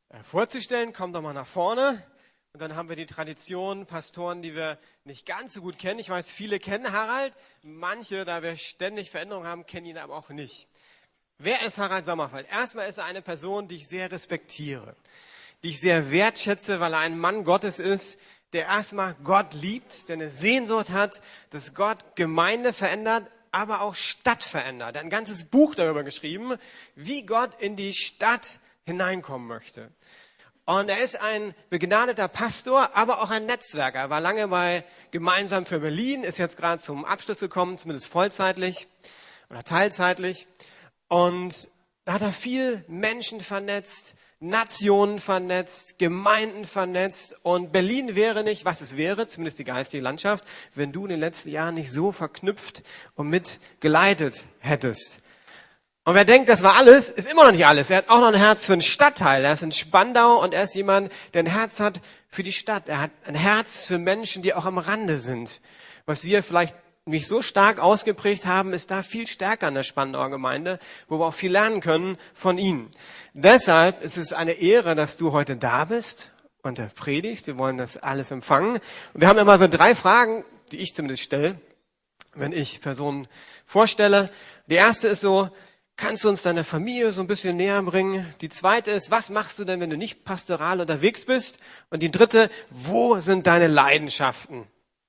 vorzustellen. Kommt doch mal nach vorne. Und dann haben wir die Tradition, Pastoren, die wir nicht ganz so gut kennen. Ich weiß, viele kennen Harald. Manche, da wir ständig Veränderungen haben, kennen ihn aber auch nicht. Wer ist Harald Sommerfeld? Erstmal ist er eine Person, die ich sehr respektiere, die ich sehr wertschätze, weil er ein Mann Gottes ist, der erstmal Gott liebt, der eine Sehnsucht hat, dass Gott Gemeinde verändert, aber auch Stadt verändert. Er hat ein ganzes Buch darüber geschrieben, wie Gott in die Stadt hineinkommen möchte. Und er ist ein begnadeter Pastor, aber auch ein Netzwerker. Er war lange bei Gemeinsam für Berlin, ist jetzt gerade zum Abschluss gekommen, zumindest vollzeitlich oder teilzeitlich. Und da hat er viel Menschen vernetzt, Nationen vernetzt, Gemeinden vernetzt. Und Berlin wäre nicht, was es wäre, zumindest die geistige Landschaft, wenn du in den letzten Jahren nicht so verknüpft und mitgeleitet hättest. Und wer denkt, das war alles, ist immer noch nicht alles. Er hat auch noch ein Herz für einen Stadtteil. Er ist in Spandau und er ist jemand, der ein Herz hat für die Stadt. Er hat ein Herz für Menschen, die auch am Rande sind. Was wir vielleicht nicht so stark ausgeprägt haben, ist da viel stärker in der Spandauer Gemeinde, wo wir auch viel lernen können von ihnen. Deshalb ist es eine Ehre, dass du heute da bist und predigst. Wir wollen das alles empfangen. Und wir haben immer so 3 Fragen, die ich zumindest stelle, wenn ich Personen vorstelle. Die erste ist so: Kannst du uns deine Familie so ein bisschen näher bringen? Die zweite ist: Was machst du denn, wenn du nicht pastoral unterwegs bist? Und die dritte: Wo sind deine Leidenschaften?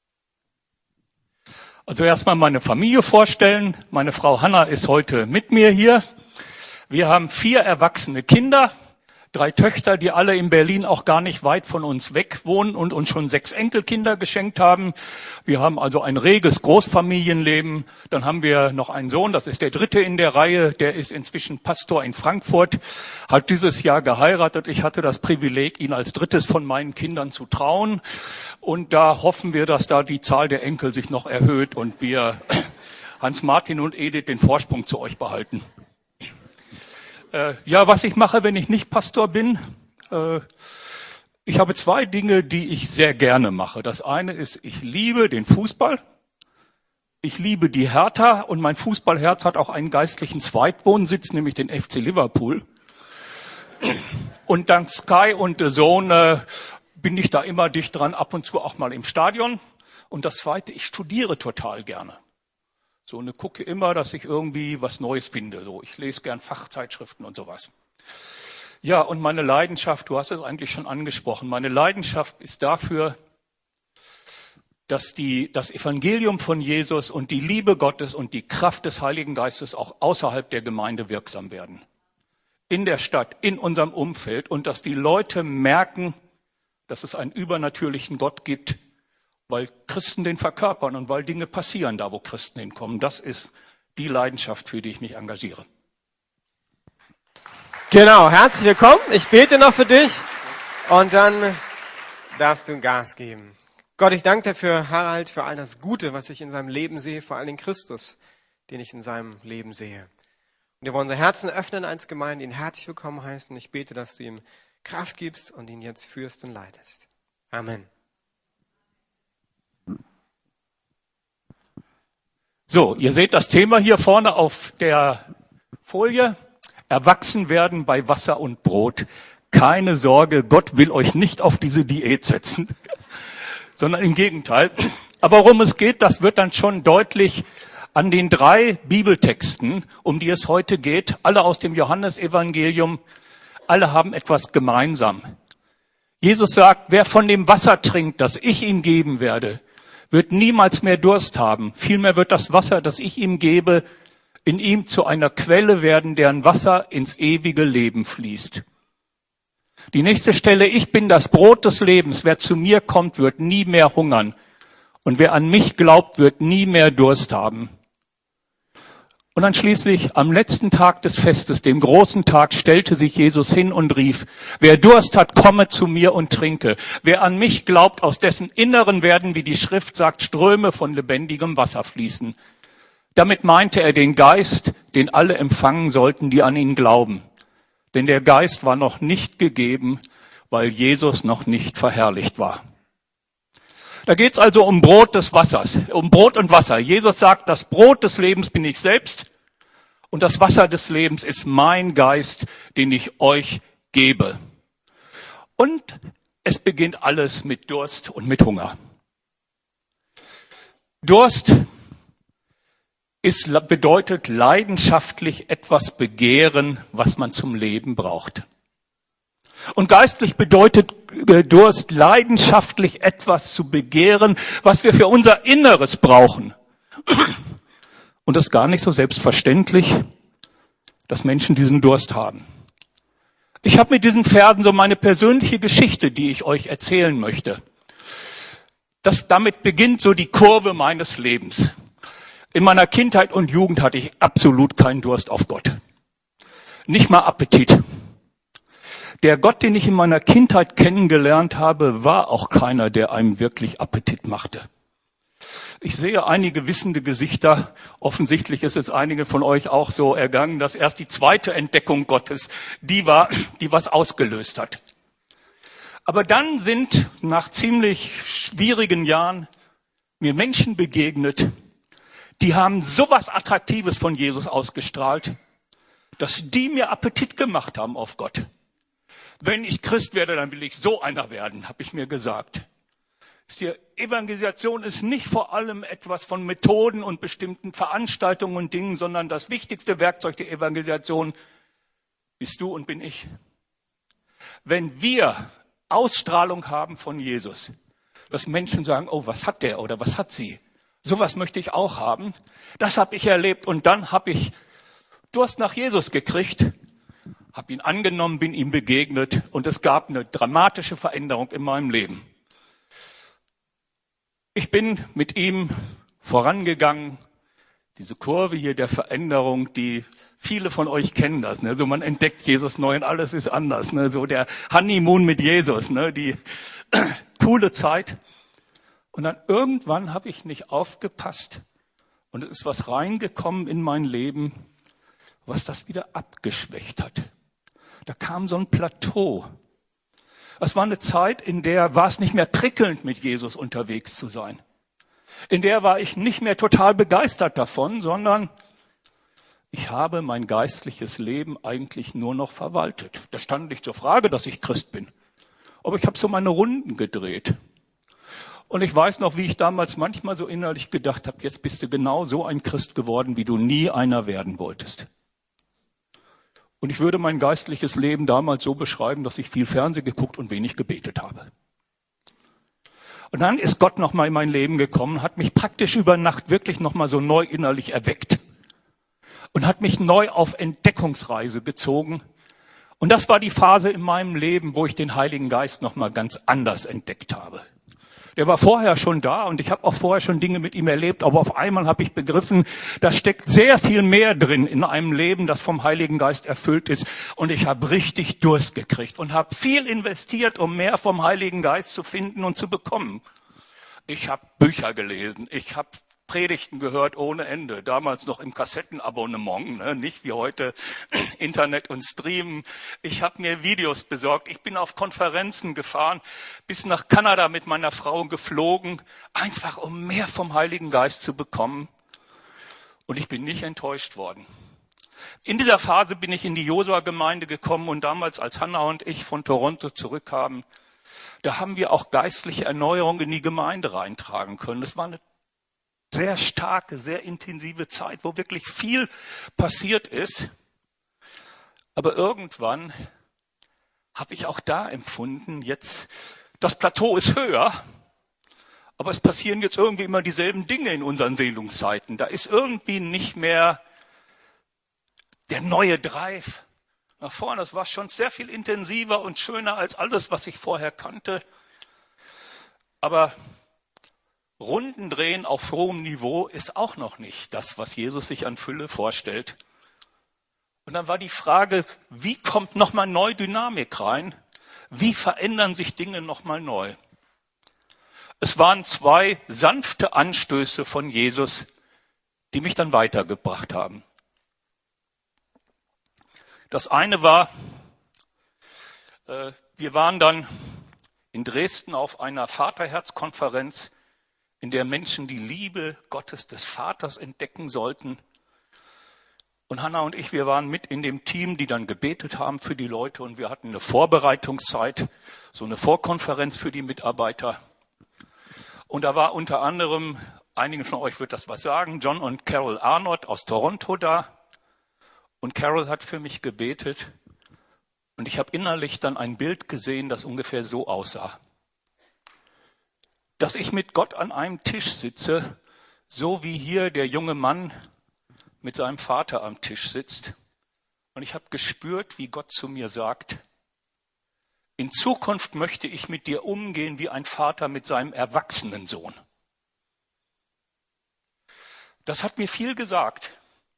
Also erstmal meine Familie vorstellen. Meine Frau Hanna ist heute mit mir hier. Wir haben 4 erwachsene Kinder, 3 Töchter, die alle in Berlin auch gar nicht weit von uns weg wohnen und uns schon 6 Enkelkinder geschenkt haben. Wir haben also ein reges Großfamilienleben. Dann haben wir noch einen Sohn, das ist der 3. in der Reihe, der ist inzwischen Pastor in Frankfurt, hat dieses Jahr geheiratet. Ich hatte das Privileg, ihn als 3. von meinen Kindern zu trauen. Und da hoffen wir, dass da die Zahl der Enkel sich noch erhöht und wir, Hans-Martin und Edith, den Vorsprung zu euch behalten. Ja, was ich mache, wenn ich nicht Pastor bin, ich habe 2 Dinge, die ich sehr gerne mache. Das eine ist, ich liebe den Fußball, ich liebe die Hertha und mein Fußballherz hat auch einen geistlichen Zweitwohnsitz, nämlich den FC Liverpool. Und dank Sky und The Zone bin ich da immer dicht dran, ab und zu auch mal im Stadion. Und das Zweite, ich studiere total gerne. So, und gucke immer, dass ich irgendwie was Neues finde. So, ich lese gern Fachzeitschriften und sowas. Ja, und meine Leidenschaft, du hast es eigentlich schon angesprochen, meine Leidenschaft ist dafür, dass das Evangelium von Jesus und die Liebe Gottes und die Kraft des Heiligen Geistes auch außerhalb der Gemeinde wirksam werden. In der Stadt, in unserem Umfeld, und dass die Leute merken, dass es einen übernatürlichen Gott gibt, weil Christen den verkörpern und weil Dinge passieren da, wo Christen hinkommen. Das ist die Leidenschaft, für die ich mich engagiere. Genau, herzlich willkommen. Ich bete noch für dich und dann darfst du Gas geben. Gott, ich danke dir für Harald, für all das Gute, was ich in seinem Leben sehe, vor allem den Christus, den ich in seinem Leben sehe. Und wir wollen unser Herzen öffnen als Gemeinde, ihn herzlich willkommen heißen. Ich bete, dass du ihm Kraft gibst und ihn jetzt führst und leitest. Amen. So, ihr seht das Thema hier vorne auf der Folie. Erwachsen werden bei Wasser und Brot. Keine Sorge, Gott will euch nicht auf diese Diät setzen, sondern im Gegenteil. Aber worum es geht, das wird dann schon deutlich an den 3 Bibeltexten, um die es heute geht. Alle aus dem Johannesevangelium, alle haben etwas gemeinsam. Jesus sagt, wer von dem Wasser trinkt, das ich ihm geben werde, wird niemals mehr Durst haben. Vielmehr wird das Wasser, das ich ihm gebe, in ihm zu einer Quelle werden, deren Wasser ins ewige Leben fließt. Die nächste Stelle: Ich bin das Brot des Lebens. Wer zu mir kommt, wird nie mehr hungern. Und wer an mich glaubt, wird nie mehr Durst haben. Und dann schließlich am letzten Tag des Festes, dem großen Tag, stellte sich Jesus hin und rief: Wer Durst hat, komme zu mir und trinke. Wer an mich glaubt, aus dessen Inneren werden, wie die Schrift sagt, Ströme von lebendigem Wasser fließen. Damit meinte er den Geist, den alle empfangen sollten, die an ihn glauben. Denn der Geist war noch nicht gegeben, weil Jesus noch nicht verherrlicht war. Da geht's also um Brot des Wassers, um Brot und Wasser. Jesus sagt, das Brot des Lebens bin ich selbst und das Wasser des Lebens ist mein Geist, den ich euch gebe. Und es beginnt alles mit Durst und mit Hunger. Durst bedeutet leidenschaftlich etwas begehren, was man zum Leben braucht. Und geistlich bedeutet Durst leidenschaftlich etwas zu begehren, was wir für unser Inneres brauchen. Und das ist gar nicht so selbstverständlich, dass Menschen diesen Durst haben. Ich habe mit diesen Versen so meine persönliche Geschichte, die ich euch erzählen möchte. Damit beginnt so die Kurve meines Lebens. In meiner Kindheit und Jugend hatte ich absolut keinen Durst auf Gott. Nicht mal Appetit. Der Gott, den ich in meiner Kindheit kennengelernt habe, war auch keiner, der einem wirklich Appetit machte. Ich sehe einige wissende Gesichter. Offensichtlich ist es einigen von euch auch so ergangen, dass erst die zweite Entdeckung Gottes die war, die was ausgelöst hat. Aber dann sind nach ziemlich schwierigen Jahren mir Menschen begegnet, die haben sowas Attraktives von Jesus ausgestrahlt, dass die mir Appetit gemacht haben auf Gott. Wenn ich Christ werde, dann will ich so einer werden, habe ich mir gesagt. Die Evangelisation ist nicht vor allem etwas von Methoden und bestimmten Veranstaltungen und Dingen, sondern das wichtigste Werkzeug der Evangelisation bist du und bin ich. Wenn wir Ausstrahlung haben von Jesus, dass Menschen sagen, oh, was hat der oder was hat sie? Sowas möchte ich auch haben. Das habe ich erlebt und dann habe ich Durst nach Jesus gekriegt, habe ihn angenommen, bin ihm begegnet und es gab eine dramatische Veränderung in meinem Leben. Ich bin mit ihm vorangegangen, diese Kurve hier der Veränderung, die viele von euch kennen das, ne? So man entdeckt Jesus neu und alles ist anders, ne? So der Honeymoon mit Jesus, ne? Die coole Zeit. Und dann irgendwann habe ich nicht aufgepasst und es ist was reingekommen in mein Leben, was das wieder abgeschwächt hat. Da kam so ein Plateau. Es war eine Zeit, in der war es nicht mehr prickelnd, mit Jesus unterwegs zu sein. In der war ich nicht mehr total begeistert davon, sondern ich habe mein geistliches Leben eigentlich nur noch verwaltet. Da stand nicht zur Frage, dass ich Christ bin. Aber ich habe so meine Runden gedreht. Und ich weiß noch, wie ich damals manchmal so innerlich gedacht habe, jetzt bist du genau so ein Christ geworden, wie du nie einer werden wolltest. Und ich würde mein geistliches Leben damals so beschreiben, dass ich viel Fernsehen geguckt und wenig gebetet habe. Und dann ist Gott nochmal in mein Leben gekommen, hat mich praktisch über Nacht wirklich nochmal so neu innerlich erweckt. Und hat mich neu auf Entdeckungsreise gezogen. Und das war die Phase in meinem Leben, wo ich den Heiligen Geist nochmal ganz anders entdeckt habe. Der war vorher schon da und ich habe auch vorher schon Dinge mit ihm erlebt, aber auf einmal habe ich begriffen, da steckt sehr viel mehr drin in einem Leben, das vom Heiligen Geist erfüllt ist. Und ich habe richtig Durst gekriegt und habe viel investiert, um mehr vom Heiligen Geist zu finden und zu bekommen. Ich habe Bücher gelesen, ich habe Predigten gehört ohne Ende, damals noch im Kassettenabonnement, ne? Nicht wie heute Internet und Streamen. Ich habe mir Videos besorgt, ich bin auf Konferenzen gefahren, bis nach Kanada mit meiner Frau geflogen, einfach um mehr vom Heiligen Geist zu bekommen. Und ich bin nicht enttäuscht worden. In dieser Phase bin ich in die Josua-Gemeinde gekommen und damals, als Hannah und ich von Toronto zurückkamen, da haben wir auch geistliche Erneuerung in die Gemeinde reintragen können. Das war eine sehr starke, sehr intensive Zeit, wo wirklich viel passiert ist. Aber irgendwann habe ich auch da empfunden, jetzt, das Plateau ist höher, aber es passieren jetzt irgendwie immer dieselben Dinge in unseren Seelungszeiten. Da ist irgendwie nicht mehr der neue Drive nach vorne. Das war schon sehr viel intensiver und schöner als alles, was ich vorher kannte. Aber Runden drehen auf hohem Niveau ist auch noch nicht das, was Jesus sich an Fülle vorstellt. Und dann war die Frage, wie kommt nochmal neu Dynamik rein? Wie verändern sich Dinge nochmal neu? Es waren 2 sanfte Anstöße von Jesus, die mich dann weitergebracht haben. Das eine war, wir waren dann in Dresden auf einer Vaterherzkonferenz, in der Menschen die Liebe Gottes des Vaters entdecken sollten. Und Hanna und ich, wir waren mit in dem Team, die dann gebetet haben für die Leute. Und wir hatten eine Vorbereitungszeit, so eine Vorkonferenz für die Mitarbeiter. Und da war unter anderem, einigen von euch wird das was sagen, John und Carol Arnott aus Toronto da. Und Carol hat für mich gebetet. Und ich habe innerlich dann ein Bild gesehen, das ungefähr so aussah. Dass ich mit Gott an einem Tisch sitze, so wie hier der junge Mann mit seinem Vater am Tisch sitzt. Und ich habe gespürt, wie Gott zu mir sagt, in Zukunft möchte ich mit dir umgehen wie ein Vater mit seinem erwachsenen Sohn. Das hat mir viel gesagt.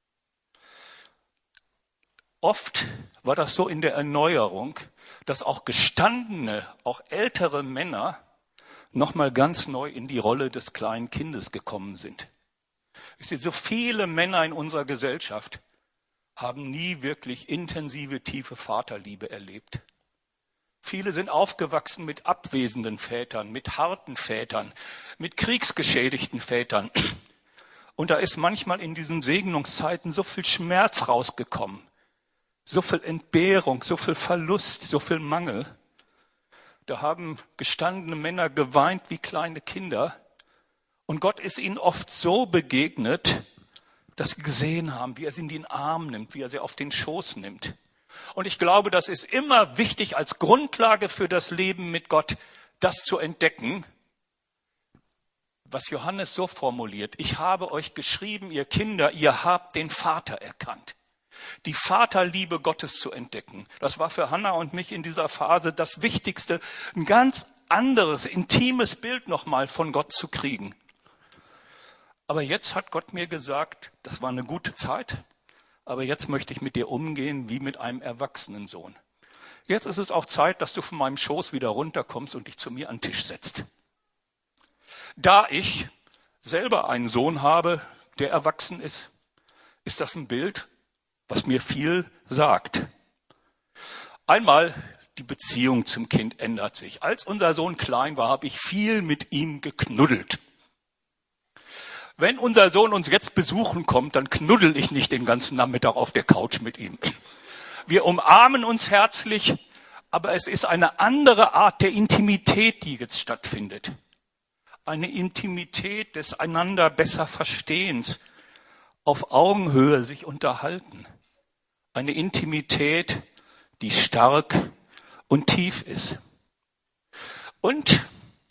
Oft war das so in der Erneuerung, dass auch gestandene, auch ältere Männer nochmal ganz neu in die Rolle des kleinen Kindes gekommen sind. Ich sehe, so viele Männer in unserer Gesellschaft haben nie wirklich intensive, tiefe Vaterliebe erlebt. Viele sind aufgewachsen mit abwesenden Vätern, mit harten Vätern, mit kriegsgeschädigten Vätern. Und da ist manchmal in diesen Segnungszeiten so viel Schmerz rausgekommen, so viel Entbehrung, so viel Verlust, so viel Mangel. Da haben gestandene Männer geweint wie kleine Kinder. Und Gott ist ihnen oft so begegnet, dass sie gesehen haben, wie er sie in den Arm nimmt, wie er sie auf den Schoß nimmt. Und ich glaube, das ist immer wichtig als Grundlage für das Leben mit Gott, das zu entdecken, was Johannes so formuliert. Ich habe euch geschrieben, ihr Kinder, ihr habt den Vater erkannt. Die Vaterliebe Gottes zu entdecken. Das war für Hanna und mich in dieser Phase das Wichtigste, ein ganz anderes, intimes Bild nochmal von Gott zu kriegen. Aber jetzt hat Gott mir gesagt, das war eine gute Zeit, aber jetzt möchte ich mit dir umgehen wie mit einem erwachsenen Sohn. Jetzt ist es auch Zeit, dass du von meinem Schoß wieder runterkommst und dich zu mir an den Tisch setzt. Da ich selber einen Sohn habe, der erwachsen ist, ist das ein Bild, was mir viel sagt. Einmal, die Beziehung zum Kind ändert sich. Als unser Sohn klein war, habe ich viel mit ihm geknuddelt. Wenn unser Sohn uns jetzt besuchen kommt, dann knuddel ich nicht den ganzen Nachmittag auf der Couch mit ihm. Wir umarmen uns herzlich, aber es ist eine andere Art der Intimität, die jetzt stattfindet. Eine Intimität des einander besser Verstehens, auf Augenhöhe sich unterhalten. Eine Intimität, die stark und tief ist. Und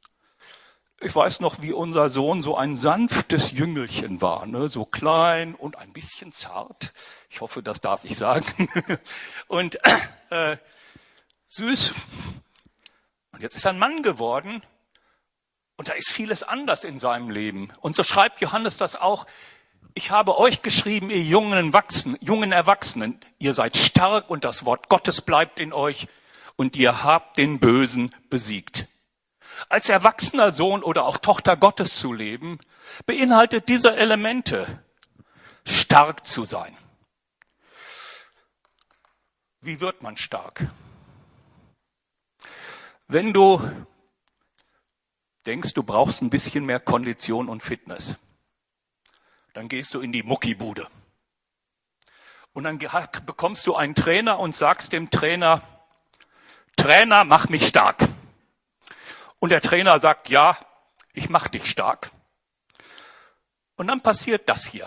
ich weiß noch, wie unser Sohn so ein sanftes Jüngelchen war, ne? So klein und ein bisschen zart. Ich hoffe, das darf ich sagen. Und süß. Und jetzt ist er ein Mann geworden und da ist vieles anders in seinem Leben. Und so schreibt Johannes das auch. Ich habe euch geschrieben, ihr jungen Erwachsenen, ihr seid stark und das Wort Gottes bleibt in euch und ihr habt den Bösen besiegt. Als erwachsener Sohn oder auch Tochter Gottes zu leben, beinhaltet diese Elemente, stark zu sein. Wie wird man stark? Wenn du denkst, du brauchst ein bisschen mehr Kondition und Fitness, dann gehst du in die Muckibude. Und dann bekommst du einen Trainer und sagst dem Trainer, Trainer, mach mich stark. Und der Trainer sagt, ja, ich mach dich stark. Und dann passiert das hier.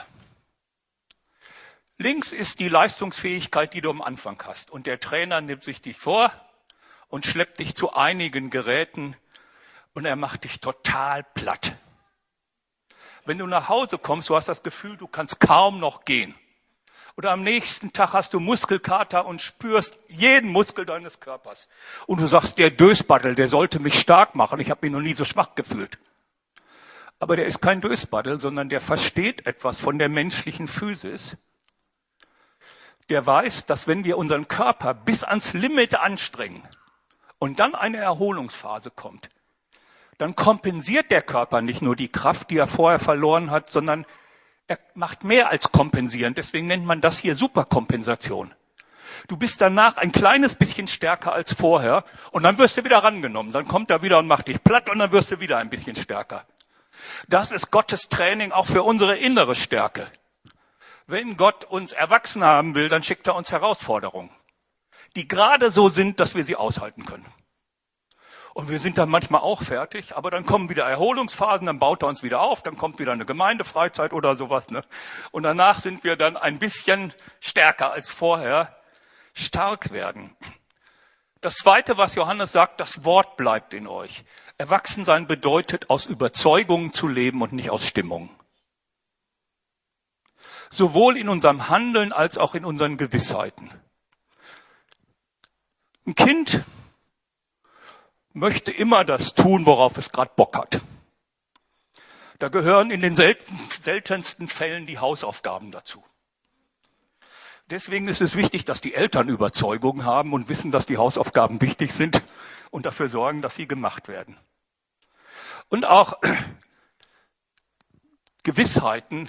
Links ist die Leistungsfähigkeit, die du am Anfang hast. Und der Trainer nimmt sich die vor und schleppt dich zu einigen Geräten und er macht dich total platt. Wenn du nach Hause kommst, du hast das Gefühl, du kannst kaum noch gehen. Oder am nächsten Tag hast du Muskelkater und spürst jeden Muskel deines Körpers. Und du sagst, der Dösbaddel, der sollte mich stark machen. Ich habe mich noch nie so schwach gefühlt. Aber der ist kein Dösbaddel, sondern der versteht etwas von der menschlichen Physis. Der weiß, dass wenn wir unseren Körper bis ans Limit anstrengen und dann eine Erholungsphase kommt, dann kompensiert der Körper nicht nur die Kraft, die er vorher verloren hat, sondern er macht mehr als kompensieren. Deswegen nennt man das hier Superkompensation. Du bist danach ein kleines bisschen stärker als vorher und dann wirst du wieder rangenommen. Dann kommt er wieder und macht dich platt und dann wirst du wieder ein bisschen stärker. Das ist Gottes Training auch für unsere innere Stärke. Wenn Gott uns erwachsen haben will, dann schickt er uns Herausforderungen, die gerade so sind, dass wir sie aushalten können. Und wir sind dann manchmal auch fertig, aber dann kommen wieder Erholungsphasen, dann baut er uns wieder auf, dann kommt wieder eine Gemeindefreizeit oder sowas, ne? Und danach sind wir dann ein bisschen stärker als vorher, stark werden. Das Zweite, was Johannes sagt, das Wort bleibt in euch. Erwachsensein bedeutet, aus Überzeugungen zu leben und nicht aus Stimmungen. Sowohl in unserem Handeln als auch in unseren Gewissheiten. Ein Kind möchte immer das tun, worauf es gerade Bock hat. Da gehören in den seltensten Fällen die Hausaufgaben dazu. Deswegen ist es wichtig, dass die Eltern Überzeugungen haben und wissen, dass die Hausaufgaben wichtig sind und dafür sorgen, dass sie gemacht werden. Und auch Gewissheiten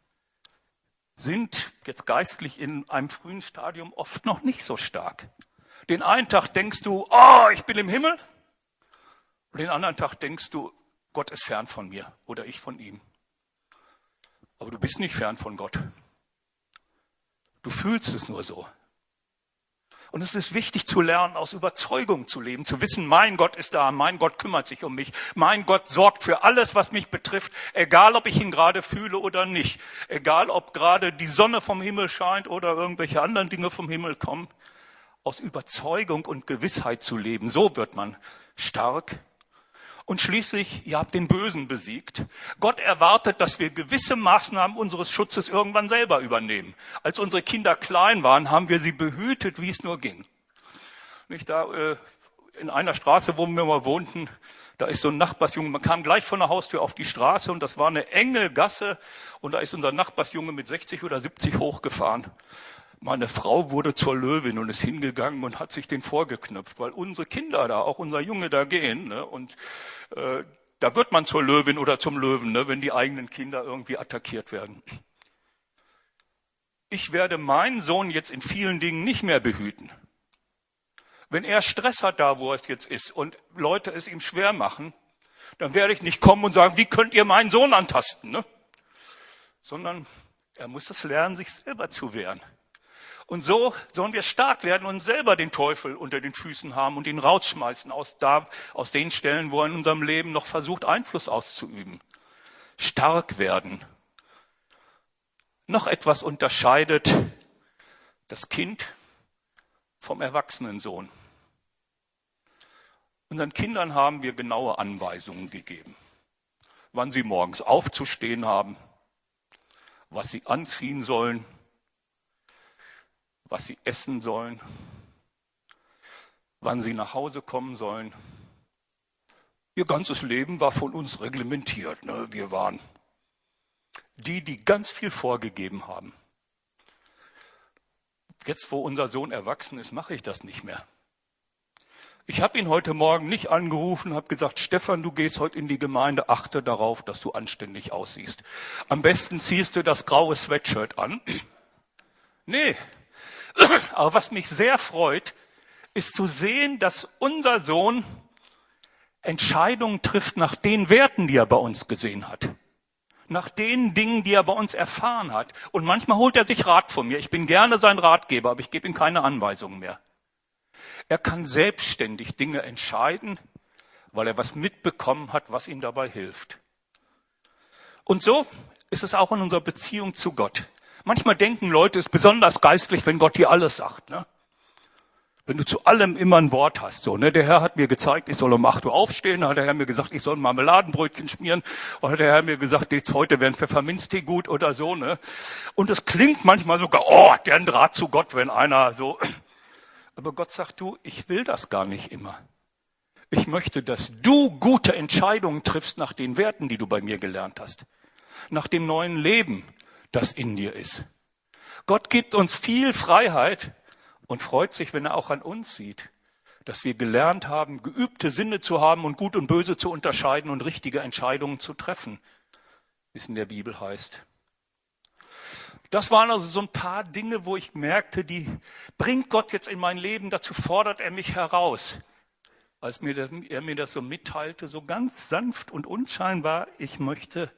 sind jetzt geistlich in einem frühen Stadium oft noch nicht so stark. Den einen Tag denkst du, oh, ich bin im Himmel. Und den anderen Tag denkst du, Gott ist fern von mir oder ich von ihm. Aber du bist nicht fern von Gott. Du fühlst es nur so. Und es ist wichtig zu lernen, aus Überzeugung zu leben, zu wissen, mein Gott ist da, mein Gott kümmert sich um mich, mein Gott sorgt für alles, was mich betrifft, egal ob ich ihn gerade fühle oder nicht, egal ob gerade die Sonne vom Himmel scheint oder irgendwelche anderen Dinge vom Himmel kommen. Aus Überzeugung und Gewissheit zu leben, so wird man stark. Und schließlich, ihr habt den Bösen besiegt. Gott erwartet, dass wir gewisse Maßnahmen unseres Schutzes irgendwann selber übernehmen. Als unsere Kinder klein waren, haben wir sie behütet, wie es nur ging. Nicht da in einer Straße, wo wir mal wohnten, da ist so ein Nachbarsjunge, man kam gleich von der Haustür auf die Straße und das war eine enge Gasse und da ist unser Nachbarsjunge mit 60 oder 70 hochgefahren. Meine Frau wurde zur Löwin und ist hingegangen und hat sich den vorgeknöpft, weil unsere Kinder da, auch unser Junge da gehen, ne? Und da wird man zur Löwin oder zum Löwen, ne? Wenn die eigenen Kinder irgendwie attackiert werden. Ich werde meinen Sohn jetzt in vielen Dingen nicht mehr behüten. Wenn er Stress hat da, wo er jetzt ist und Leute es ihm schwer machen, dann werde ich nicht kommen und sagen, wie könnt ihr meinen Sohn antasten, ne? Sondern er muss es lernen, sich selber zu wehren. Und so sollen wir stark werden und selber den Teufel unter den Füßen haben und ihn rausschmeißen aus den Stellen, wo er in unserem Leben noch versucht, Einfluss auszuüben. Stark werden. Noch etwas unterscheidet das Kind vom erwachsenen Sohn. Unseren Kindern haben wir genaue Anweisungen gegeben, wann sie morgens aufzustehen haben, was sie anziehen sollen, was sie essen sollen, wann sie nach Hause kommen sollen. Ihr ganzes Leben war von uns reglementiert. Ne? Wir waren die ganz viel vorgegeben haben. Jetzt, wo unser Sohn erwachsen ist, mache ich das nicht mehr. Ich habe ihn heute Morgen nicht angerufen, habe gesagt, Stefan, du gehst heute in die Gemeinde, achte darauf, dass du anständig aussiehst. Am besten ziehst du das graue Sweatshirt an. Nee. Aber was mich sehr freut, ist zu sehen, dass unser Sohn Entscheidungen trifft nach den Werten, die er bei uns gesehen hat. Nach den Dingen, die er bei uns erfahren hat. Und manchmal holt er sich Rat von mir. Ich bin gerne sein Ratgeber, aber ich gebe ihm keine Anweisungen mehr. Er kann selbstständig Dinge entscheiden, weil er was mitbekommen hat, was ihm dabei hilft. Und so ist es auch in unserer Beziehung zu Gott. Manchmal denken Leute, es ist besonders geistlich, wenn Gott dir alles sagt. Ne? Wenn du zu allem immer ein Wort hast. So, ne? Der Herr hat mir gezeigt, ich soll um 8 Uhr aufstehen. Dann hat der Herr mir gesagt, ich soll ein Marmeladenbrötchen schmieren. Oder hat der Herr mir gesagt, jetzt heute wäre ein Pfefferminztee gut oder so. Ne? Und es klingt manchmal sogar, oh, hat der einen Draht zu Gott, wenn einer so. Aber Gott sagt, du, ich will das gar nicht immer. Ich möchte, dass du gute Entscheidungen triffst nach den Werten, die du bei mir gelernt hast. Nach dem neuen Leben, das in dir ist. Gott gibt uns viel Freiheit und freut sich, wenn er auch an uns sieht, dass wir gelernt haben, geübte Sinne zu haben und Gut und Böse zu unterscheiden und richtige Entscheidungen zu treffen, wie es in der Bibel heißt. Das waren also so ein paar Dinge, wo ich merkte, die bringt Gott jetzt in mein Leben, dazu fordert er mich heraus. Als er mir das so mitteilte, so ganz sanft und unscheinbar, ich möchte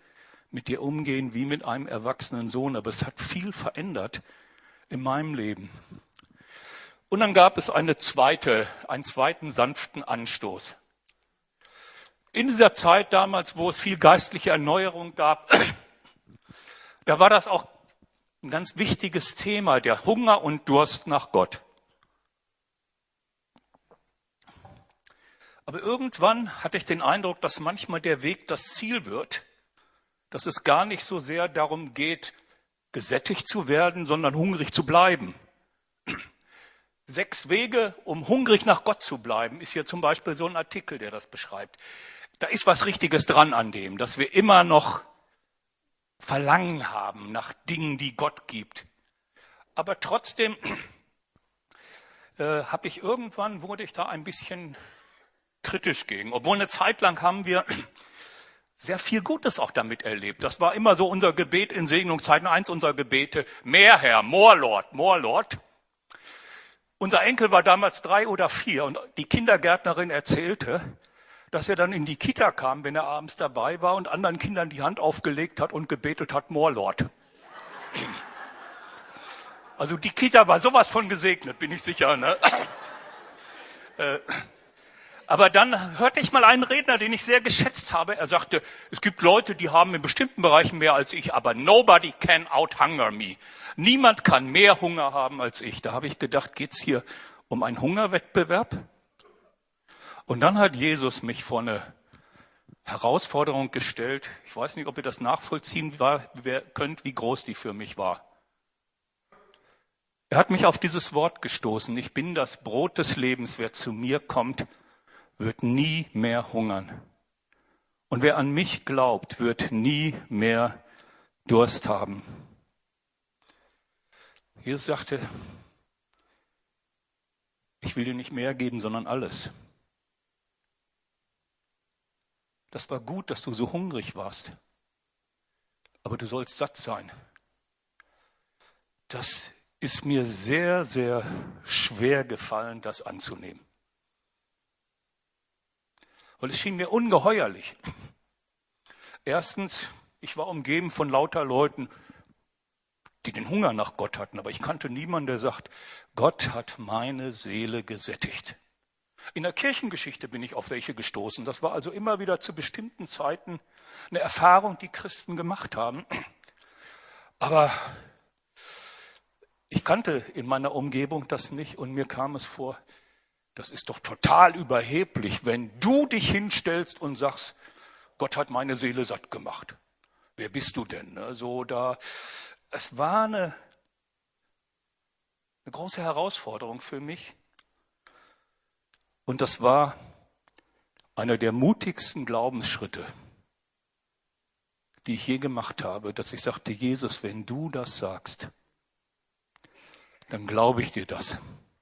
mit dir umgehen wie mit einem erwachsenen Sohn, aber es hat viel verändert in meinem Leben. Und dann gab es einen zweiten sanften Anstoß. In dieser Zeit damals, wo es viel geistliche Erneuerung gab, da war das auch ein ganz wichtiges Thema, der Hunger und Durst nach Gott. Aber irgendwann hatte ich den Eindruck, dass manchmal der Weg das Ziel wird, dass es gar nicht so sehr darum geht, gesättigt zu werden, sondern hungrig zu bleiben. 6 Wege, um hungrig nach Gott zu bleiben, ist hier zum Beispiel so ein Artikel, der das beschreibt. Da ist was Richtiges dran an dem, dass wir immer noch Verlangen haben nach Dingen, die Gott gibt. Aber trotzdem wurde ich da ein bisschen kritisch gegen. Obwohl eine Zeit lang haben wir sehr viel Gutes auch damit erlebt. Das war immer so unser Gebet in Segnungszeiten, eins unserer Gebete. Mehr Herr, more Lord, more Lord. Unser Enkel war damals 3 oder 4 und die Kindergärtnerin erzählte, dass er dann in die Kita kam, wenn er abends dabei war und anderen Kindern die Hand aufgelegt hat und gebetet hat, more Lord. Also die Kita war sowas von gesegnet, bin ich sicher. Ne? Aber dann hörte ich mal einen Redner, den ich sehr geschätzt habe. Er sagte, es gibt Leute, die haben in bestimmten Bereichen mehr als ich, aber nobody can out-hunger me. Niemand kann mehr Hunger haben als ich. Da habe ich gedacht, geht's hier um einen Hungerwettbewerb? Und dann hat Jesus mich vor eine Herausforderung gestellt. Ich weiß nicht, ob ihr das nachvollziehen könnt, wie groß die für mich war. Er hat mich auf dieses Wort gestoßen. Ich bin das Brot des Lebens. Wer zu mir kommt, wird nie mehr hungern. Und wer an mich glaubt, wird nie mehr Durst haben. Jesus sagte, ich will dir nicht mehr geben, sondern alles. Das war gut, dass du so hungrig warst. Aber du sollst satt sein. Das ist mir sehr, sehr schwer gefallen, das anzunehmen. Weil es schien mir ungeheuerlich. Erstens, ich war umgeben von lauter Leuten, die den Hunger nach Gott hatten. Aber ich kannte niemanden, der sagt, Gott hat meine Seele gesättigt. In der Kirchengeschichte bin ich auf welche gestoßen. Das war also immer wieder zu bestimmten Zeiten eine Erfahrung, die Christen gemacht haben. Aber ich kannte in meiner Umgebung das nicht und mir kam es vor, das ist doch total überheblich, wenn du dich hinstellst und sagst, Gott hat meine Seele satt gemacht. Wer bist du denn? Es war eine große Herausforderung für mich. Und das war einer der mutigsten Glaubensschritte, die ich je gemacht habe, dass ich sagte, Jesus, wenn du das sagst, dann glaube ich dir das.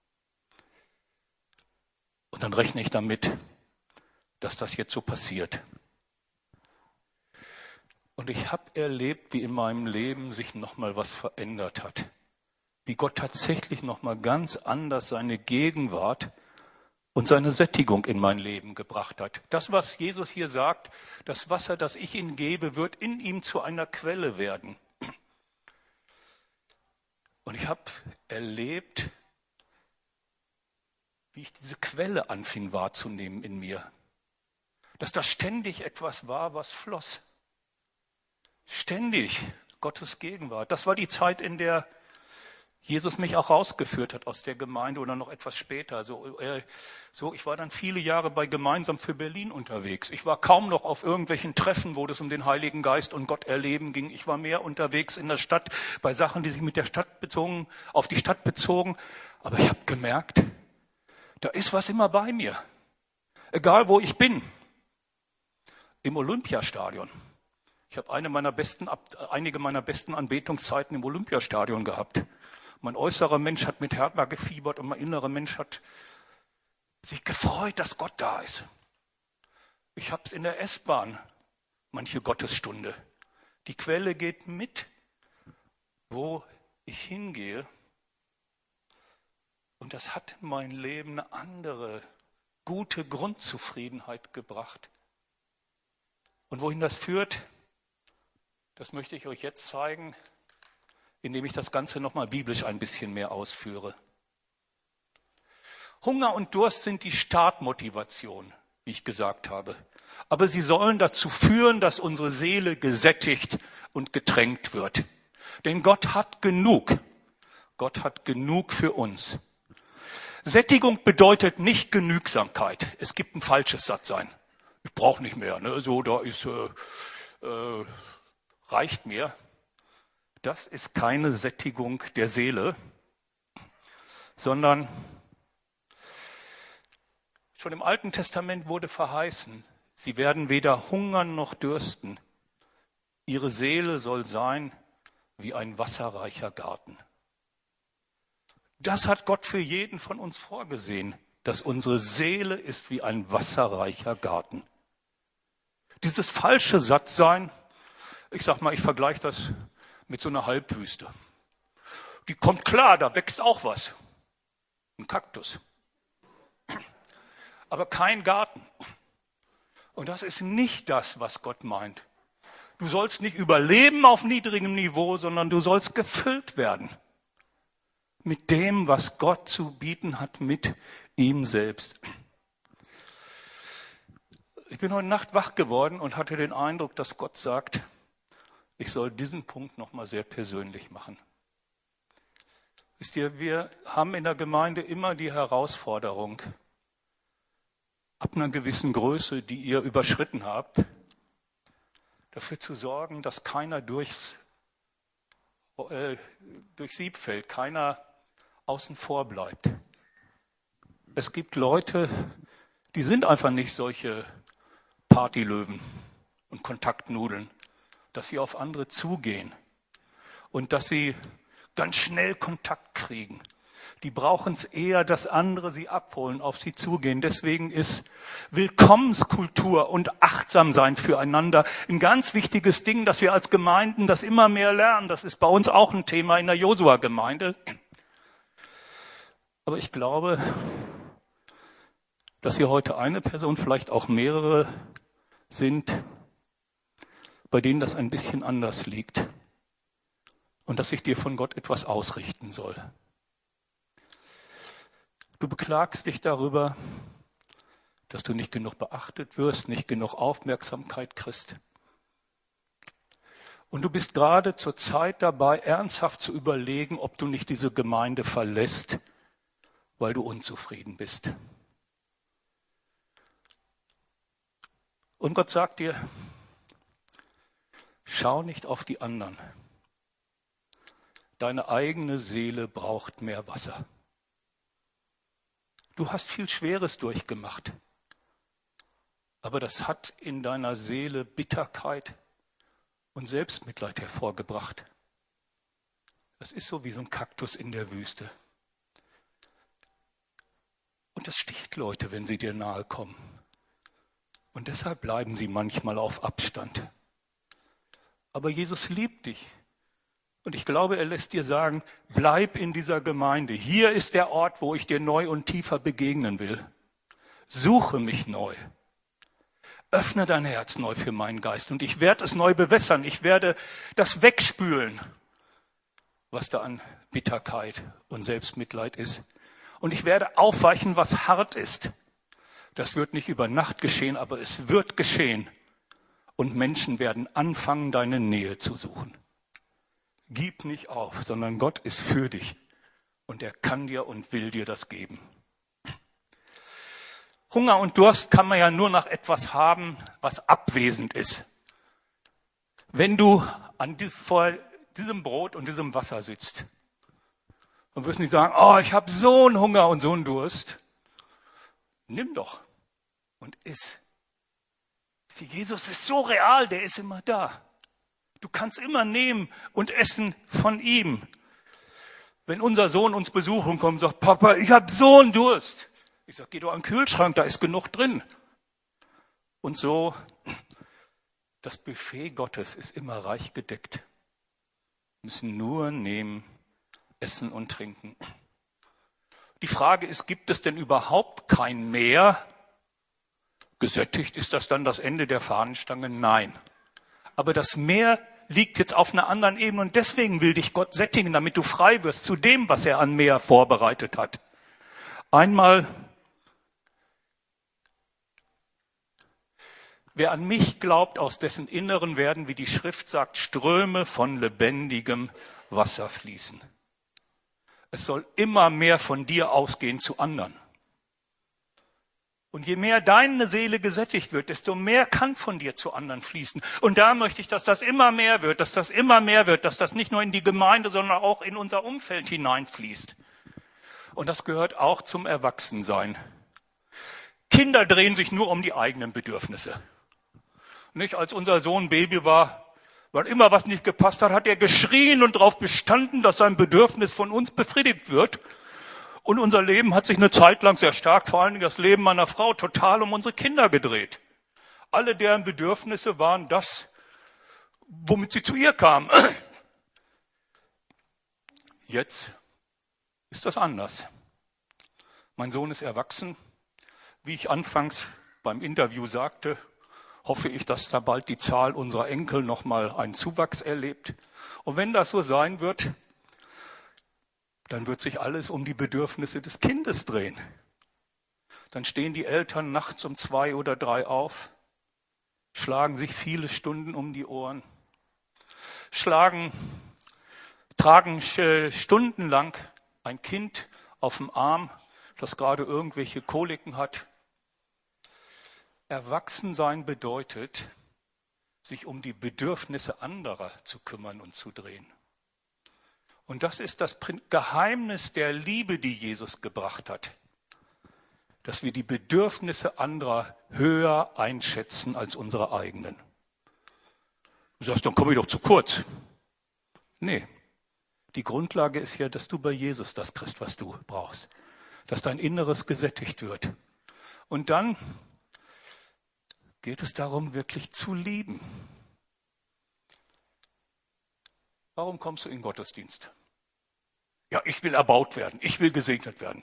Und dann rechne ich damit, dass das jetzt so passiert. Und ich habe erlebt, wie in meinem Leben sich nochmal was verändert hat. Wie Gott tatsächlich nochmal ganz anders seine Gegenwart und seine Sättigung in mein Leben gebracht hat. Das, was Jesus hier sagt, das Wasser, das ich ihm gebe, wird in ihm zu einer Quelle werden. Und ich habe erlebt, wie ich diese Quelle anfing wahrzunehmen in mir. Dass da ständig etwas war, was floss. Ständig Gottes Gegenwart. Das war die Zeit, in der Jesus mich auch rausgeführt hat aus der Gemeinde oder noch etwas später. Ich war dann viele Jahre bei Gemeinsam für Berlin unterwegs. Ich war kaum noch auf irgendwelchen Treffen, wo es um den Heiligen Geist und Gott erleben ging. Ich war mehr unterwegs in der Stadt bei Sachen, die sich auf die Stadt bezogen. Aber ich habe gemerkt, da ist was immer bei mir. Egal wo ich bin. Im Olympiastadion. Ich habe einige meiner besten Anbetungszeiten im Olympiastadion gehabt. Mein äußerer Mensch hat mit Hertha gefiebert und mein innerer Mensch hat sich gefreut, dass Gott da ist. Ich habe es in der S-Bahn, manche Gottesstunde. Die Quelle geht mit, wo ich hingehe. Und das hat in mein Leben eine andere, gute Grundzufriedenheit gebracht. Und wohin das führt, Das möchte ich euch jetzt zeigen, indem ich das Ganze nochmal biblisch ein bisschen mehr ausführe. Hunger und Durst sind die Startmotivation, wie ich gesagt habe. Aber sie sollen dazu führen, dass unsere Seele gesättigt und getränkt wird. Denn Gott hat genug. Gott hat genug für uns. Sättigung bedeutet nicht Genügsamkeit. Es gibt ein falsches Sattsein. Ich brauche nicht mehr. Ne? So, da ist reicht mir. Das ist keine Sättigung der Seele, sondern schon im Alten Testament wurde verheißen, sie werden weder hungern noch dürsten. Ihre Seele soll sein wie ein wasserreicher Garten. Das hat Gott für jeden von uns vorgesehen, dass unsere Seele ist wie ein wasserreicher Garten. Dieses falsche Sattsein, ich sag mal, ich vergleiche das mit so einer Halbwüste. Die kommt klar, da wächst auch was. Ein Kaktus. Aber kein Garten. Und das ist nicht das, was Gott meint. Du sollst nicht überleben auf niedrigem Niveau, sondern du sollst gefüllt werden mit dem, was Gott zu bieten hat, mit ihm selbst. Ich bin heute Nacht wach geworden und hatte den Eindruck, dass Gott sagt, ich soll diesen Punkt nochmal sehr persönlich machen. Wisst ihr, wir haben in der Gemeinde immer die Herausforderung, ab einer gewissen Größe, die ihr überschritten habt, dafür zu sorgen, dass keiner durchs Sieb fällt, keiner außen vor bleibt. Es gibt Leute, die sind einfach nicht solche Partylöwen und Kontaktnudeln, dass sie auf andere zugehen und dass sie ganz schnell Kontakt kriegen. Die brauchen es eher, dass andere sie abholen, auf sie zugehen. Deswegen ist Willkommenskultur und Achtsamsein füreinander ein ganz wichtiges Ding, dass wir als Gemeinden das immer mehr lernen. Das ist bei uns auch ein Thema in der Josua-Gemeinde. Aber ich glaube, dass hier heute eine Person, vielleicht auch mehrere sind, bei denen das ein bisschen anders liegt und dass ich dir von Gott etwas ausrichten soll. Du beklagst dich darüber, dass du nicht genug beachtet wirst, nicht genug Aufmerksamkeit kriegst. Und du bist gerade zur Zeit dabei, ernsthaft zu überlegen, ob du nicht diese Gemeinde verlässt, weil du unzufrieden bist. Und Gott sagt dir, schau nicht auf die anderen. Deine eigene Seele braucht mehr Wasser. Du hast viel Schweres durchgemacht, aber das hat in deiner Seele Bitterkeit und Selbstmitleid hervorgebracht. Das ist so wie so ein Kaktus in der Wüste. Und das sticht Leute, wenn sie dir nahe kommen. Und deshalb bleiben sie manchmal auf Abstand. Aber Jesus liebt dich. Und ich glaube, er lässt dir sagen, bleib in dieser Gemeinde. Hier ist der Ort, wo ich dir neu und tiefer begegnen will. Suche mich neu. Öffne dein Herz neu für meinen Geist. Und ich werde es neu bewässern. Ich werde das wegspülen, was da an Bitterkeit und Selbstmitleid ist. Und ich werde aufweichen, was hart ist. Das wird nicht über Nacht geschehen, aber es wird geschehen. Und Menschen werden anfangen, deine Nähe zu suchen. Gib nicht auf, sondern Gott ist für dich und er kann dir und will dir das geben. Hunger und Durst kann man ja nur nach etwas haben, was abwesend ist. Wenn du vor diesem Brot und diesem Wasser sitzt, dann wirst du nicht sagen, oh, ich habe so einen Hunger und so einen Durst. Nimm doch und iss. Jesus ist so real, der ist immer da. Du kannst immer nehmen und essen von ihm. Wenn unser Sohn uns besuchen kommt und sagt, Papa, ich habe so einen Durst. Ich sage, geh doch an den Kühlschrank, da ist genug drin. Und so, das Buffet Gottes ist immer reich gedeckt. Wir müssen nur nehmen, essen und trinken. Die Frage ist, gibt es denn überhaupt kein Mehr? Gesättigt, ist das dann das Ende der Fahnenstange? Nein. Aber das Meer liegt jetzt auf einer anderen Ebene und deswegen will dich Gott sättigen, damit du frei wirst zu dem, was er an mehr vorbereitet hat. Einmal, wer an mich glaubt, aus dessen Inneren werden, wie die Schrift sagt, Ströme von lebendigem Wasser fließen. Es soll immer mehr von dir ausgehen zu anderen. Und je mehr deine Seele gesättigt wird, desto mehr kann von dir zu anderen fließen. Und da möchte ich, dass das immer mehr wird, dass das immer mehr wird, dass das nicht nur in die Gemeinde, sondern auch in unser Umfeld hineinfließt. Und das gehört auch zum Erwachsensein. Kinder drehen sich nur um die eigenen Bedürfnisse. Nicht, als unser Sohn Baby war, weil immer was nicht gepasst hat, hat er geschrien und darauf bestanden, dass sein Bedürfnis von uns befriedigt wird. Und unser Leben hat sich eine Zeit lang sehr stark, vor allem das Leben meiner Frau, total um unsere Kinder gedreht. Alle deren Bedürfnisse waren das, womit sie zu ihr kamen. Jetzt ist das anders. Mein Sohn ist erwachsen. Wie ich anfangs beim Interview sagte, hoffe ich, dass da bald die Zahl unserer Enkel nochmal einen Zuwachs erlebt. Und wenn das so sein wird, dann wird sich alles um die Bedürfnisse des Kindes drehen. Dann stehen die Eltern nachts um 2 oder 3 auf, schlagen sich viele Stunden um die Ohren, tragen stundenlang ein Kind auf dem Arm, das gerade irgendwelche Koliken hat. Erwachsensein bedeutet, sich um die Bedürfnisse anderer zu kümmern und zu drehen. Und das ist das Geheimnis der Liebe, die Jesus gebracht hat. Dass wir die Bedürfnisse anderer höher einschätzen als unsere eigenen. Du sagst, dann komme ich doch zu kurz. Nee, die Grundlage ist ja, dass du bei Jesus das kriegst, was du brauchst. Dass dein Inneres gesättigt wird. Und dann geht es darum, wirklich zu lieben. Warum kommst du in den Gottesdienst? Ja, ich will erbaut werden, ich will gesegnet werden.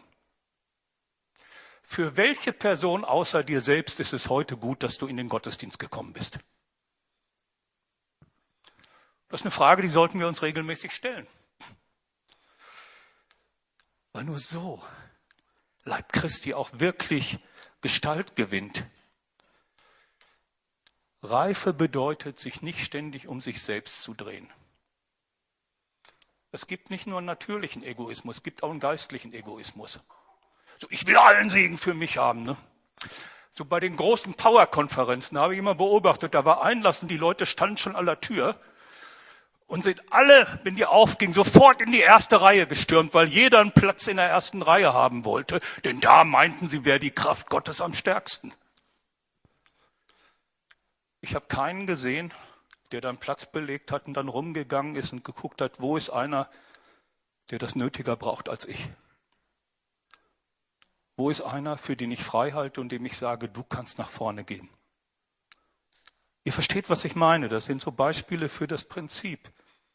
Für welche Person außer dir selbst ist es heute gut, dass du in den Gottesdienst gekommen bist? Das ist eine Frage, die sollten wir uns regelmäßig stellen. Weil nur so Leib Christi auch wirklich Gestalt gewinnt. Reife bedeutet, sich nicht ständig um sich selbst zu drehen. Es gibt nicht nur einen natürlichen Egoismus, es gibt auch einen geistlichen Egoismus. So, ich will allen Segen für mich haben. Ne? So bei den großen Power-Konferenzen habe ich immer beobachtet, da war Einlass und die Leute standen schon an der Tür und sind alle, wenn die aufging, sofort in die erste Reihe gestürmt, weil jeder einen Platz in der ersten Reihe haben wollte, denn da meinten sie, wäre die Kraft Gottes am stärksten. Ich habe keinen gesehen, der dann Platz belegt hat und dann rumgegangen ist und geguckt hat, wo ist einer, der das nötiger braucht als ich? Wo ist einer, für den ich frei halte und dem ich sage, du kannst nach vorne gehen? Ihr versteht, was ich meine. Das sind so Beispiele für das Prinzip.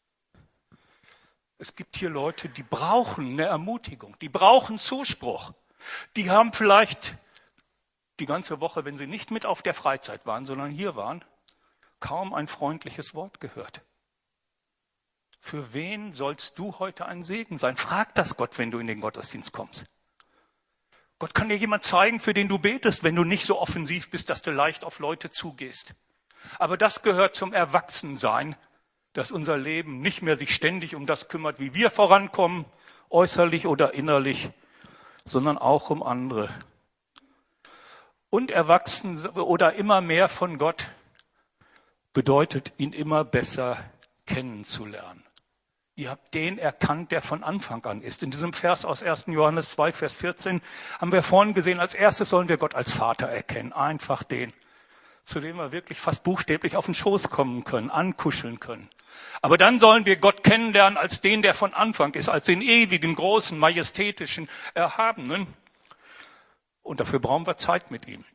Es gibt hier Leute, die brauchen eine Ermutigung, die brauchen Zuspruch. Die haben vielleicht die ganze Woche, wenn sie nicht mit auf der Freizeit waren, sondern hier waren, kaum ein freundliches Wort gehört. Für wen sollst du heute ein Segen sein? Frag das Gott, wenn du in den Gottesdienst kommst. Gott kann dir jemand zeigen, für den du betest, wenn du nicht so offensiv bist, dass du leicht auf Leute zugehst. Aber das gehört zum Erwachsensein, dass unser Leben nicht mehr sich ständig um das kümmert, wie wir vorankommen, äußerlich oder innerlich, sondern auch um andere. Und erwachsen oder immer mehr von Gott bedeutet, ihn immer besser kennenzulernen. Ihr habt den erkannt, der von Anfang an ist. In diesem Vers aus 1. Johannes 2, Vers 14 haben wir vorhin gesehen, als erstes sollen wir Gott als Vater erkennen. Einfach den, zu dem wir wirklich fast buchstäblich auf den Schoß kommen können, ankuscheln können. Aber dann sollen wir Gott kennenlernen als den, der von Anfang ist, als den ewigen, großen, majestätischen, erhabenen. Und dafür brauchen wir Zeit mit ihm.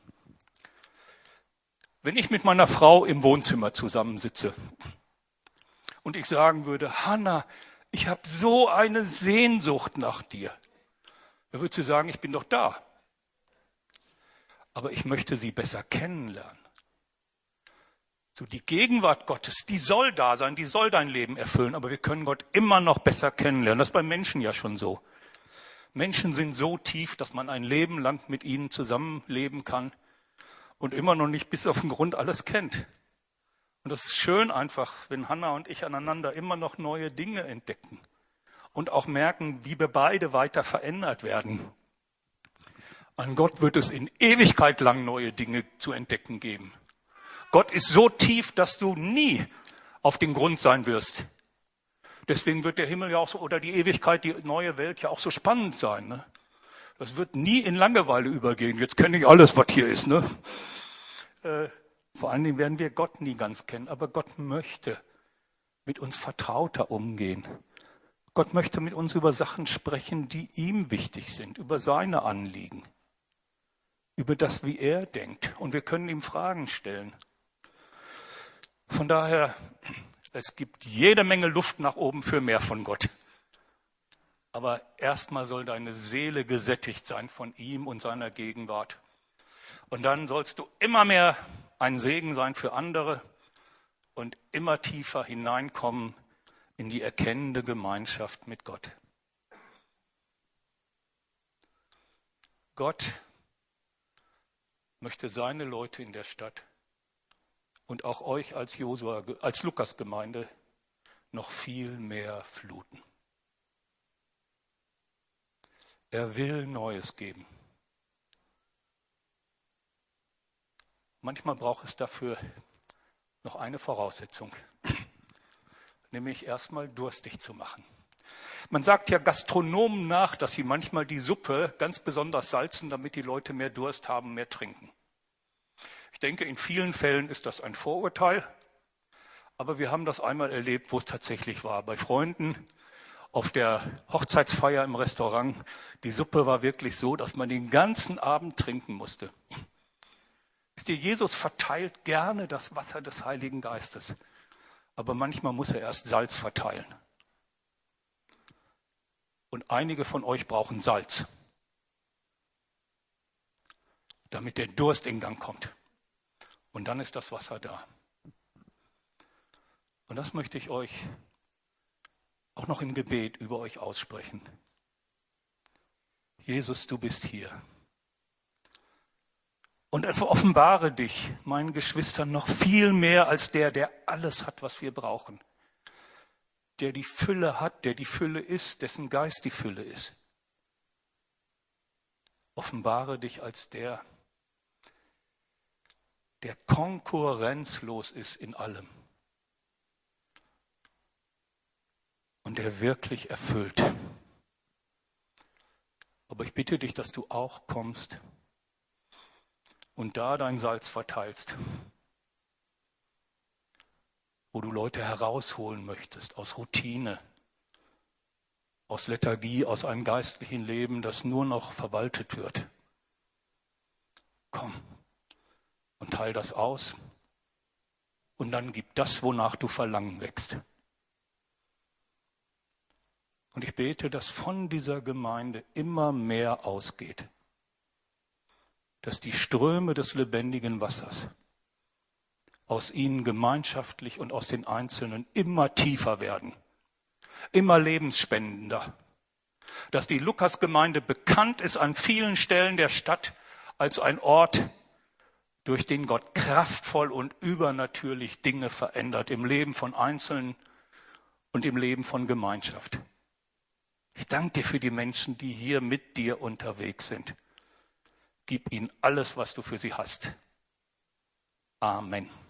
Wenn ich mit meiner Frau im Wohnzimmer zusammensitze und ich sagen würde, Hanna, ich habe so eine Sehnsucht nach dir, dann würde sie sagen, ich bin doch da. Aber ich möchte sie besser kennenlernen. Die Gegenwart Gottes, die soll da sein, die soll dein Leben erfüllen, aber wir können Gott immer noch besser kennenlernen. Das ist bei Menschen ja schon so. Menschen sind so tief, dass man ein Leben lang mit ihnen zusammenleben kann und immer noch nicht bis auf den Grund alles kennt. Und das ist schön einfach, wenn Hannah und ich aneinander immer noch neue Dinge entdecken und auch merken, wie wir beide weiter verändert werden. An Gott wird es in Ewigkeit lang neue Dinge zu entdecken geben. Gott ist so tief, dass du nie auf den Grund sein wirst. Deswegen wird der Himmel ja auch so, oder die Ewigkeit, die neue Welt ja auch so spannend sein. Ne? Das wird nie in Langeweile übergehen. Jetzt kenne ich alles, was hier ist. Ne? Vor allen Dingen werden wir Gott nie ganz kennen. Aber Gott möchte mit uns vertrauter umgehen. Gott möchte mit uns über Sachen sprechen, die ihm wichtig sind, über seine Anliegen, über das, wie er denkt. Und wir können ihm Fragen stellen. Von daher, es gibt jede Menge Luft nach oben für mehr von Gott. Aber erstmal soll deine Seele gesättigt sein von ihm und seiner Gegenwart. Und dann sollst du immer mehr ein Segen sein für andere und immer tiefer hineinkommen in die erkennende Gemeinschaft mit Gott. Gott möchte seine Leute in der Stadt und auch euch als Lukas-Gemeinde noch viel mehr fluten. Er will Neues geben. Manchmal braucht es dafür noch eine Voraussetzung, nämlich erstmal durstig zu machen. Man sagt ja Gastronomen nach, dass sie manchmal die Suppe ganz besonders salzen, damit die Leute mehr Durst haben, mehr trinken. Ich denke, in vielen Fällen ist das ein Vorurteil, aber wir haben das einmal erlebt, wo es tatsächlich war. Bei Freunden auf der Hochzeitsfeier im Restaurant, die Suppe war wirklich so, dass man den ganzen Abend trinken musste. Wisst ihr, Jesus verteilt gerne das Wasser des Heiligen Geistes, aber manchmal muss er erst Salz verteilen. Und einige von euch brauchen Salz, damit der Durst in Gang kommt. Und dann ist das Wasser da. Und das möchte ich euch auch noch im Gebet über euch aussprechen. Jesus, du bist hier. Und offenbare dich meinen Geschwistern noch viel mehr als der alles hat, was wir brauchen. Der die Fülle hat, der die Fülle ist, dessen Geist die Fülle ist. Offenbare dich als der konkurrenzlos ist in allem. Und der wirklich erfüllt. Aber ich bitte dich, dass du auch kommst und da dein Salz verteilst, wo du Leute herausholen möchtest aus Routine, aus Lethargie, aus einem geistlichen Leben, das nur noch verwaltet wird. Komm und teil das aus und dann gib das, wonach du Verlangen wächst. Und ich bete, dass von dieser Gemeinde immer mehr ausgeht, dass die Ströme des lebendigen Wassers aus ihnen gemeinschaftlich und aus den Einzelnen immer tiefer werden, immer lebensspendender, dass die Lukas-Gemeinde bekannt ist an vielen Stellen der Stadt als ein Ort, durch den Gott kraftvoll und übernatürlich Dinge verändert im Leben von Einzelnen und im Leben von Gemeinschaft. Ich danke dir für die Menschen, die hier mit dir unterwegs sind. Gib ihnen alles, was du für sie hast. Amen.